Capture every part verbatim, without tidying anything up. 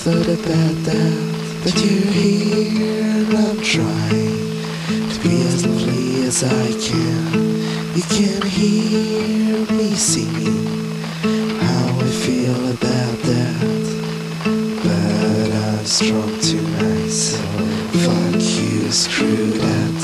thought about that, but you're here and I'm trying to be as lovely as I can. You can hear me singing how I feel about that, but I'm strong tonight, so fuck you, screw that.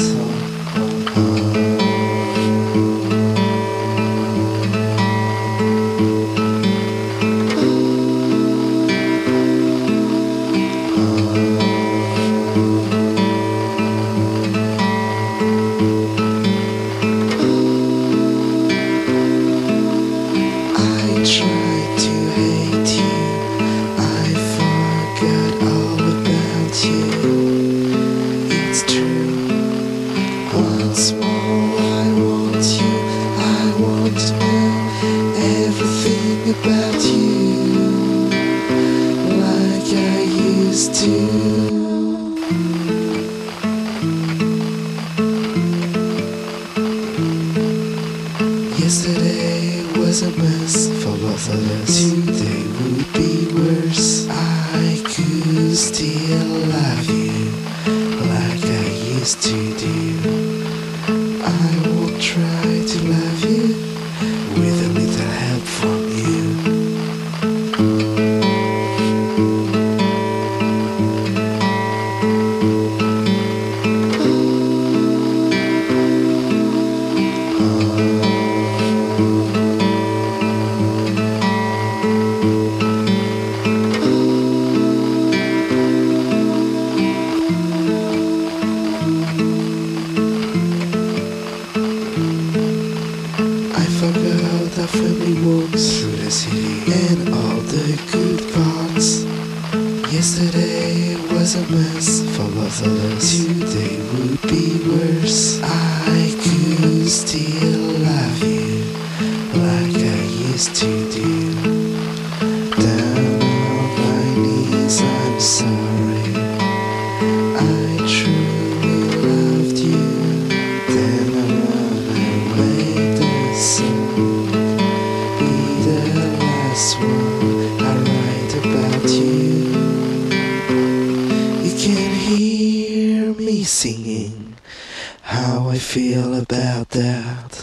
Once more, I want you, I want to know everything about you, like I used to. Yesterday was a mess for both of us. Today would be worse. I could still love you like I used to do. I will try to love you with a little help from you. Our family walks through the city and all the good parts. Yesterday was a mess for both of us. Today would be worse. I could still love you like I used to do. Down on my knees, I'm sorry. I truly loved you. Then I run away the sun. I write about you. You can hear me singing how I feel about that.